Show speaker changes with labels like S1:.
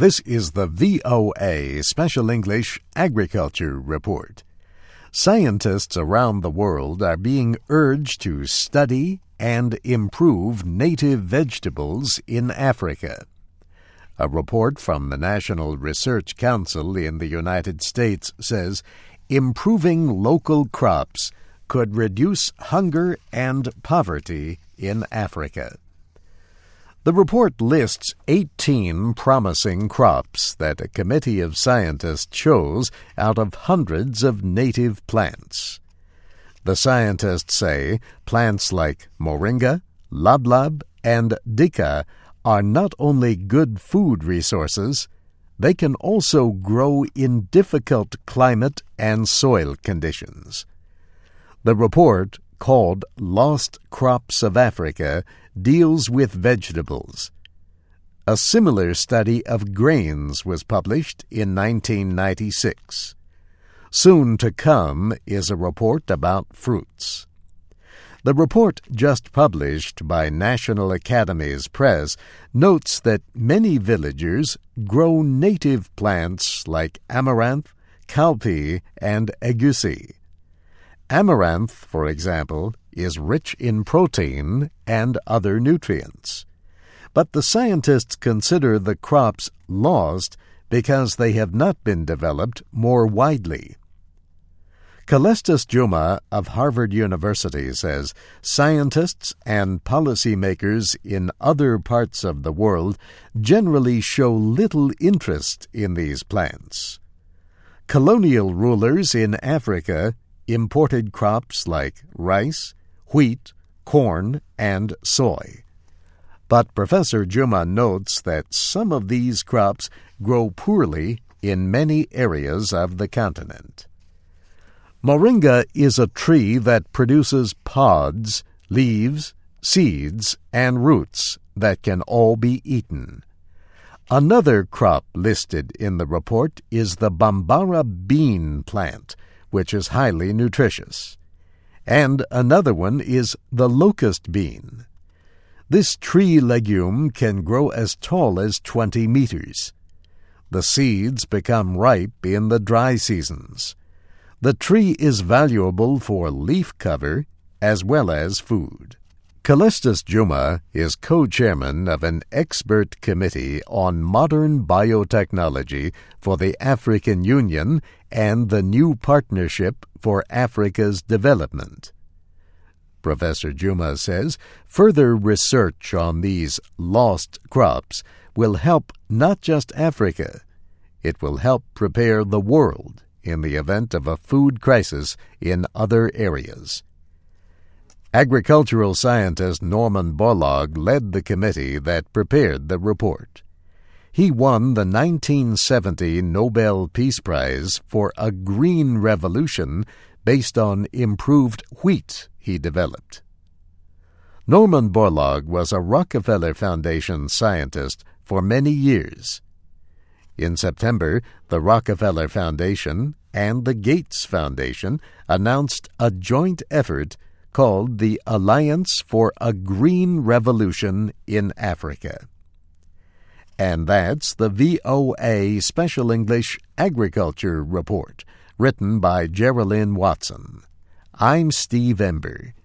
S1: This is the VOA Special English Agriculture Report. Scientists around the world are being urged to study and improve native vegetables in Africa. A report from the National Research Council in the United States says improving local crops could reduce hunger and poverty in Africa. The report lists 18 promising crops that a committee of scientists chose out of hundreds of native plants. The scientists say plants like moringa, lablab, and dika are not only good food resources, they can also grow in difficult climate and soil conditions. The report, called Lost Crops of Africa, deals with vegetables. A similar study of grains was published in 1996. Soon to come is a report about fruits. The report just published by National Academies Press notes that many villagers grow native plants like amaranth, cowpea, and egusi. Amaranth, for example, is rich in protein and other nutrients. But the scientists consider the crops lost because they have not been developed more widely. Calestis Juma of Harvard University says scientists and policymakers in other parts of the world generally show little interest in these plants. Colonial rulers in Africa imported crops like rice, wheat, corn, and soy. But Professor Juma notes that some of these crops grow poorly in many areas of the continent. Moringa is a tree that produces pods, leaves, seeds, and roots that can all be eaten. Another crop listed in the report is the Bambara bean plant, which is highly nutritious. And another one is the locust bean. This tree legume can grow as tall as 20 meters. The seeds become ripe in the dry seasons. The tree is valuable for leaf cover as well as food. Calestis Juma is co-chairman of an expert committee on modern biotechnology for the African Union and the New Partnership for Africa's Development. Professor Juma says further research on these lost crops will help not just Africa, it will help prepare the world in the event of a food crisis in other areas. Agricultural scientist Norman Borlaug led the committee that prepared the report. He won the 1970 Nobel Peace Prize for a green revolution based on improved wheat he developed. Norman Borlaug was a Rockefeller Foundation scientist for many years. In September, the Rockefeller Foundation and the Gates Foundation announced a joint effort called the Alliance for a Green Revolution in Africa. And that's the VOA Special English Agriculture Report, written by Geraldine Watson. I'm Steve Ember.